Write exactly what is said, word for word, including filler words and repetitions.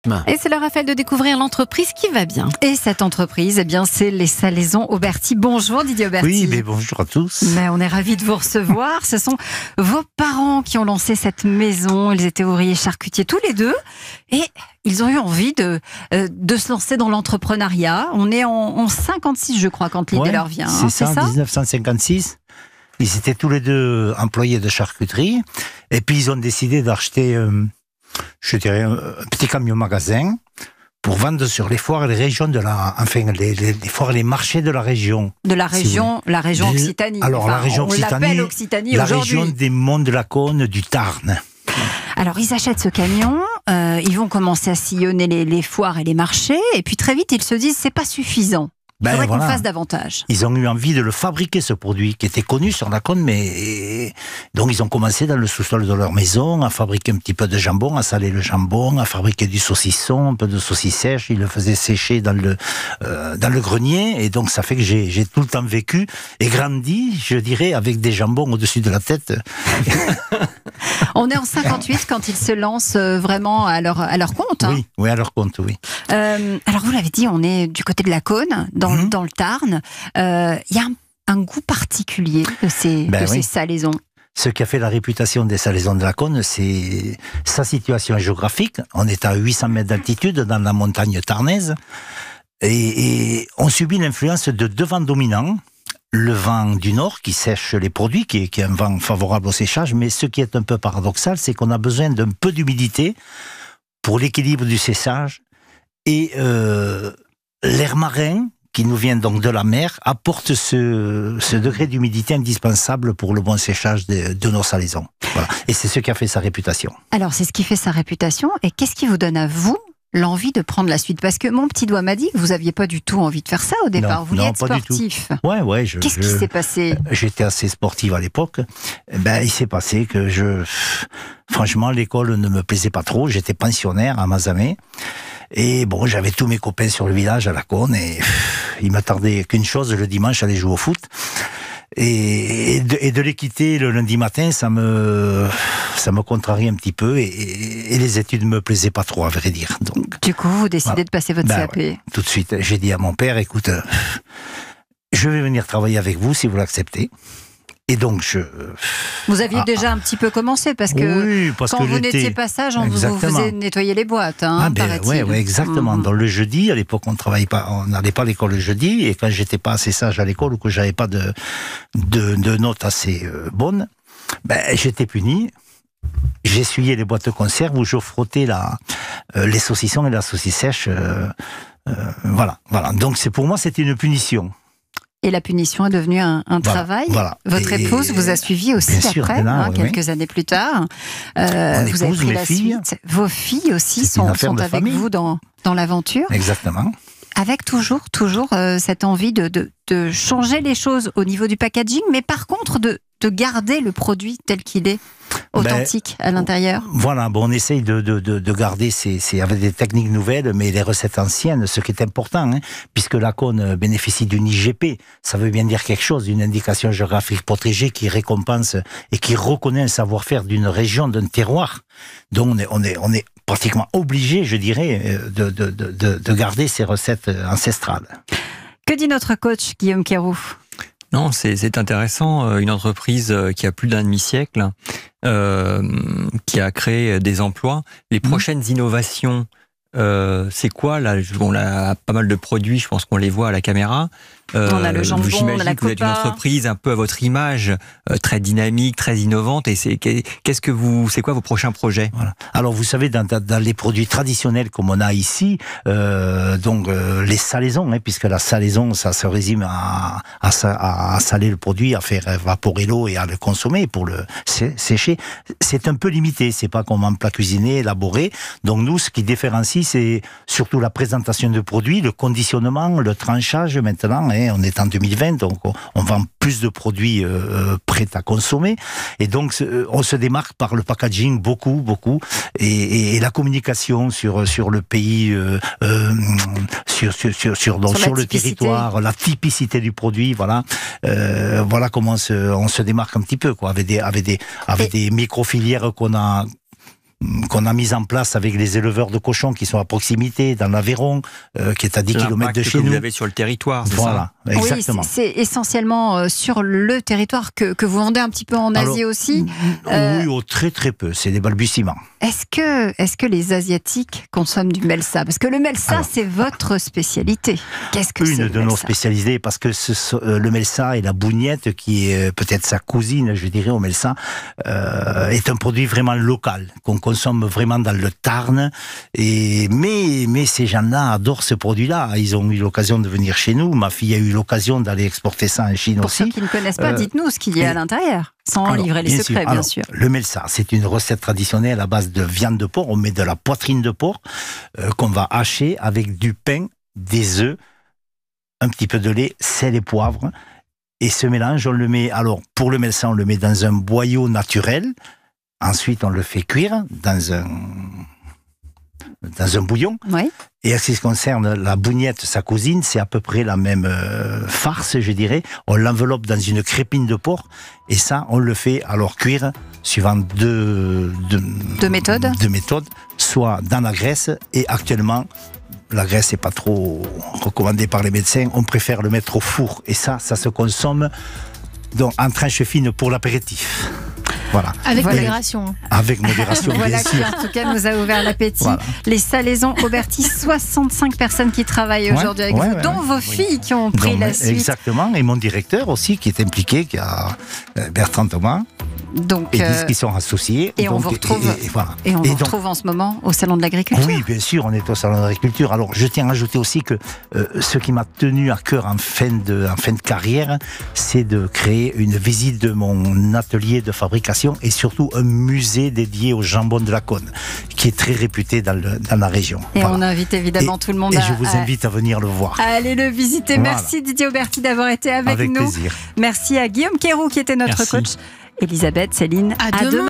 Et c'est le Raphaël de découvrir l'entreprise qui va bien. Et cette entreprise, eh bien, c'est les Salaisons Auberty. Bonjour Didier Auberty. Oui, mais bonjour à tous. Mais on est ravis de vous recevoir. Ce sont vos parents qui ont lancé cette maison. Ils étaient ouvriers charcutiers tous les deux. Et ils ont eu envie de, euh, de se lancer dans l'entrepreneuriat. On est en, en cinquante-six, je crois, quand l'idée ouais, leur vient. C'est hein, ça, ça dix-neuf cent cinquante-six. Ils étaient tous les deux employés de charcuterie. Et puis ils ont décidé d'acheter... Euh, je dirais, un petit camion-magasin pour vendre sur les foires et les régions de la... Enfin, les, les, les foires et les marchés de la région. De la région, si la région Occitanie. Alors, enfin, la région on Occitanie, l'appelle Occitanie la aujourd'hui. région des Monts de la Cône, du Tarn. Alors, ils achètent ce camion, euh, ils vont commencer à sillonner les, les foires et les marchés, et puis très vite, ils se disent, c'est pas suffisant. Il Ben faudrait voilà. qu'on fasse davantage. Ils ont eu envie de le fabriquer, ce produit, qui était connu sur la Cône, mais donc ils ont commencé dans le sous-sol de leur maison à fabriquer un petit peu de jambon, à saler le jambon, à fabriquer du saucisson, un peu de saucisse sèche. Ils le faisaient sécher dans le euh, dans le grenier, et donc ça fait que j'ai j'ai tout le temps vécu et grandi, je dirais, avec des jambons au-dessus de la tête. On est en cinquante-huit quand ils se lancent vraiment à leur à leur compte. Hein. Oui, oui, à leur compte, oui. Euh, alors vous l'avez dit, on est du côté de la Cône, dans Mmh. dans le Tarn. Il euh, y a un, un goût particulier de ces, ben de oui. ces salaisons. Ce qui a fait la réputation des Salaisons de la Cône, c'est sa situation géographique. On est à huit cents mètres d'altitude dans la montagne tarnaise. Et, et on subit l'influence de deux vents dominants. Le vent du nord qui sèche les produits, qui est, qui est un vent favorable au séchage. Mais ce qui est un peu paradoxal, c'est qu'on a besoin d'un peu d'humidité pour l'équilibre du séchage. Et euh, l'air marin, qui nous vient donc de la mer, apporte ce, ce degré d'humidité indispensable pour le bon séchage de, de nos salaisons. Voilà. Et c'est ce qui a fait sa réputation. Alors, c'est ce qui fait sa réputation. Et qu'est-ce qui vous donne à vous l'envie de prendre la suite? Parce que mon petit doigt m'a dit que vous n'aviez pas du tout envie de faire ça au départ. Non, vous vouliez non, être pas sportif. Du tout. Ouais, ouais. Je, Qu'est-ce je, qui s'est passé? J'étais assez sportive à l'époque. Ben, il s'est passé que je... Franchement, l'école ne me plaisait pas trop. J'étais pensionnaire à Mazamet. Et bon, j'avais tous mes copains sur le village à la Cône et pff, il m'attendait qu'une chose, le dimanche, aller jouer au foot. Et, et de, et de les quitter le lundi matin, ça me, ça me contrarie un petit peu et, et, et les études ne me plaisaient pas trop, à vrai dire. Donc, du coup, vous décidez voilà. de passer votre ben, C A P. Ouais. Tout de suite, j'ai dit à mon père, écoute, euh, je vais venir travailler avec vous si vous l'acceptez. Et donc, je... Vous aviez ah, déjà un petit peu commencé, parce que oui, parce quand que vous n'étiez pas sage, on vous faisait nettoyer les boîtes, hein, ah ben, ouais, ouais, exactement. Mm-hmm. Dans le jeudi, à l'époque, on travaillait pas, on n'allait pas à l'école le jeudi, et quand j'étais pas assez sage à l'école, ou que j'avais pas de, de, de notes assez euh, bonnes, ben, j'étais puni. J'essuyais les boîtes de conserve où je frottais la, euh, les saucissons et la saucisse sèche. Euh, euh, voilà, voilà. Donc, c'est, pour moi, c'était une punition. Et la punition est devenue un, un voilà, travail. Voilà. Votre et épouse vous a suivi aussi après, sûr, hein, oui, quelques oui. années plus tard. Euh, vous épouse, avez pris la filles. Suite. Vos filles aussi sont, sont avec famille. Vous dans, dans l'aventure. Exactement. Avec toujours, toujours euh, cette envie de, de, de changer les choses au niveau du packaging, mais par contre de, de garder le produit tel qu'il est, authentique ben, à l'intérieur. Voilà, bon, on essaye de, de, de, de garder ces, ces, avec des techniques nouvelles, mais les recettes anciennes, ce qui est important, hein, puisque la Cône bénéficie d'une I G P, ça veut bien dire quelque chose, une indication géographique protégée qui récompense et qui reconnaît un savoir-faire d'une région, d'un terroir. Donc on est, on est, on est pratiquement obligé, je dirais, de, de, de, de garder ces recettes ancestrales. Que dit notre coach Guillaume Quéroux? Non, c'est, c'est intéressant. Une entreprise qui a plus d'un demi-siècle, euh, qui a créé des emplois. Les mmh. prochaines innovations, euh, c'est quoi là? On a pas mal de produits, je pense qu'on les voit à la caméra. Euh, on a le jambon, on a la copa. Que vous êtes une entreprise un peu à votre image, euh, très dynamique, très innovante. Et c'est qu'est-ce que vous, c'est quoi vos prochains projets? Voilà. Alors vous savez, dans, dans les produits traditionnels comme on a ici, euh, donc euh, les salaisons, hein, puisque la salaison, ça se résume à, à, à, à saler le produit, à faire évaporer l'eau et à le consommer pour le sécher. C'est un peu limité. C'est pas comme un plat cuisiné, élaboré. Donc nous, ce qui différencie, c'est surtout la présentation de produits, le conditionnement, le tranchage maintenant. Hein, on est en deux mille vingt, donc on vend plus de produits euh, prêts à consommer. Et donc, on se démarque par le packaging beaucoup, beaucoup. Et, et, et la communication sur, sur le pays, euh, euh, sur, sur, sur, sur, donc, sur, sur le territoire, la typicité du produit, voilà. Euh, voilà comment on se, on se démarque un petit peu, quoi, avec des, avec des, avec des micro-filières qu'on a qu'on a mise en place avec les éleveurs de cochons qui sont à proximité, dans l'Aveyron, euh, qui est à dix kilomètres de chez que nous. vous avez sur le territoire, c'est voilà, ça? exactement. Oui, c'est essentiellement sur le territoire que, que vous vendez un petit peu en Asie. Alors, aussi. Euh, oui, oh, très très peu, c'est des balbutiements. Est-ce que, est-ce que les Asiatiques consomment du melsa? Parce que le melsa, c'est votre spécialité. Qu'est-ce que c'est? Une de melsa nos spécialités, parce que ce, euh, le melsa et la bougnette, qui est euh, peut-être sa cousine, je dirais, au melsa, euh, est un produit vraiment local, qu'on consomme vraiment dans le Tarn. Et, mais, mais ces gens-là adorent ce produit-là. Ils ont eu l'occasion de venir chez nous. Ma fille a eu l'occasion d'aller exporter ça en Chine Pour aussi. Pour ceux qui ne connaissent pas, euh, dites-nous ce qu'il y a et, à l'intérieur, sans alors, livrer les bien secrets, sûr. bien alors, sûr. Le melsa, c'est une recette traditionnelle à base de viande de porc. On met de la poitrine de porc euh, qu'on va hacher avec du pain, des œufs, un petit peu de lait, sel et poivre. Et ce mélange, on le met, alors pour le melsa, on le met dans un boyau naturel. Ensuite, on le fait cuire dans un, dans un bouillon. Oui. Et en ce qui concerne la bougnette, sa cousine, c'est à peu près la même euh, farce, je dirais. On l'enveloppe dans une crépine de porc. Et ça, on le fait alors cuire suivant deux, deux, deux méthodes. Deux méthodes, soit dans la graisse, et actuellement, la graisse n'est pas trop recommandée par les médecins. On préfère le mettre au four. Et ça, ça se consomme donc, en tranche fine pour l'apéritif. Voilà. Avec voilà. modération. Avec modération, voilà bien sûr. Qui, en tout cas, nous a ouvert l'appétit. Voilà. Les salaisons Auberty, soixante-cinq personnes qui travaillent ouais, aujourd'hui avec ouais, vous, ouais, dont ouais. vos filles qui ont pris donc, la suite. Exactement, et mon directeur aussi qui est impliqué, qui a Bertrand Thomas. Donc, et euh, qui sont associés. Et donc, on vous retrouve, et, et, et voilà. et on et vous donc, retrouve en ce moment au Salon de l'Agriculture. Oui, bien sûr, on est au Salon de l'Agriculture. Alors, je tiens à ajouter aussi que euh, ce qui m'a tenu à cœur en fin de, en fin de carrière, c'est de créer une visite de mon atelier de fabrication et surtout un musée dédié au jambon de la Cône, qui est très réputé dans, le, dans la région. Et voilà. on invite évidemment et, tout le monde et à... Et je vous invite à, à venir le voir. Allez le visiter. Voilà. Merci Didier Auberty d'avoir été avec, avec nous. Plaisir. Merci à Guillaume Quéroux qui était notre Merci. coach. Elisabeth, Céline, à, à demain. demain.